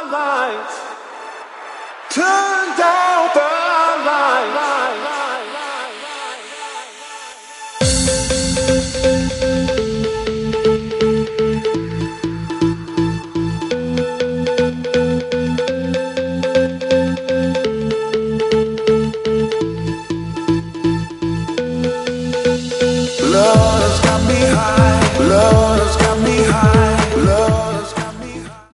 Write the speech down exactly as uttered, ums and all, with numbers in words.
lights. Turn down the lights. Love's got me high. Love's got me high.